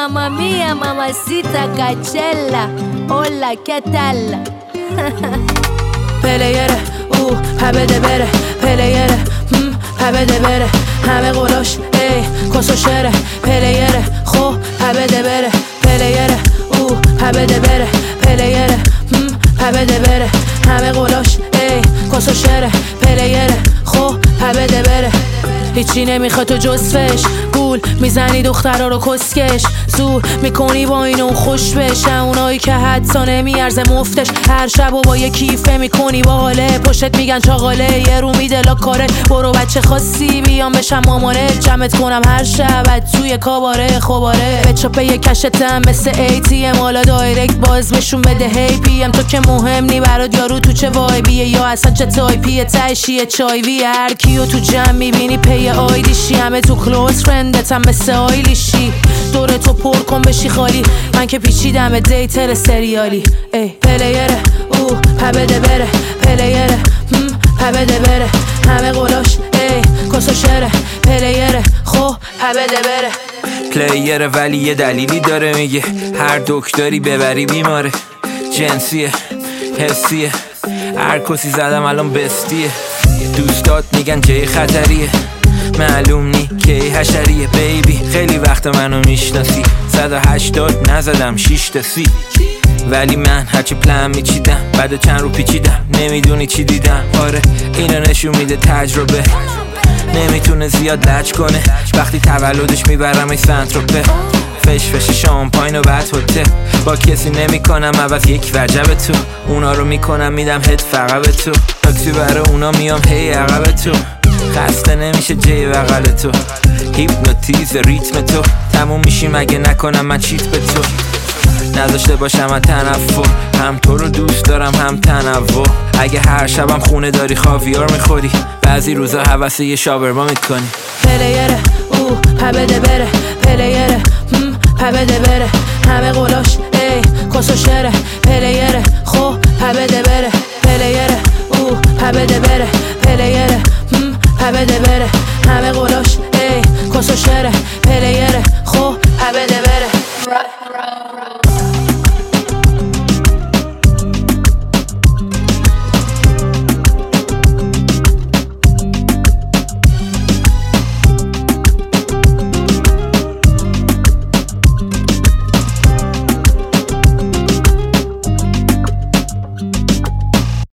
mamma mia, mamacita Cachella. Hola, ¿qué tal? پلیره او بده بره، پلیره بده بره، همه قلاش ای کسو شره، پلیره خو بده بره، پلیره او بده بره، پلیره بده بره، همه قلاش ای کسو شره، پلیره خو بده بره. هیچی نمیخواد تو جز فش، گول میزنی دخترها رو کسکش، زور میکنی با این اون خوش بشه، اونایی که حدسا نمیارزه مفتش، هر شب و با یه کیفه میکنی با حاله، پشت میگن چاقاله یه رو میده لا کاره، برو بچه خاصی بیام بشم مامانه، جمعت کنم هر شب توی کاباره خوباره، به چاپه یه کشتم مثل ATM، حالا دایرکت باز بشون بده هی پیم، تو که مهم نی برات یارو تو چه وایبیه یا اصلا چه تایپیه، تشیه چایوی هر کیو تو جمع میبینی پی آیدیشی، همه تو کلوز فرندتم مثل آیلیشی، دور تو پر کن بشی خالی، من که پیچیدم دیتر سریالی، ای پلیره او بده بره، پلیره بده بره، همه قلاش ای کسو شره، پلیره خو بده بره. پلیره ولی یه دلیلی داره، میگه هر دکتری ببری بیماره، جنسیه حسیه، هر کسی زدم الان بستیه، دوستات میگن جای خطریه، معلوم نی کی حشریه، بیبی خیلی وقت منو میشناسی، 180 نزدم 6 تا 30، ولی من هرچی پلن میچیدم بعد چند رو پیچیدم، نمیدونی چی دیدم، آره اینو نشون میده تجربه، نمیتونه زیاد لج کنه، وقتی تولدش میبرم ای سنتروپه، فش شامپاین و بعد هتل، با کسی نمیکنم عوض یک وجب تو، اونا رو میکنم میدم هد فقط به تو، تاکسی برای اونا میام هی عقب تو، خسته نمیشه جای بغل تو، هیپنوتیز ریتم تو، تموم میشیم اگه نکنم من چیت به تو، نذاشته باشم از تنفر، هم تو رو دوست دارم هم تنوع، اگه هر شبم خونه داری خاویار میخوری، بعضی روزا حوث یه شاورما میکنی. پلیره او بده بره، پلیره بده بره، همه قلاش ای کسو شره، پلیره خو بده بره، پلیره او بده بره، پلیره بده بره،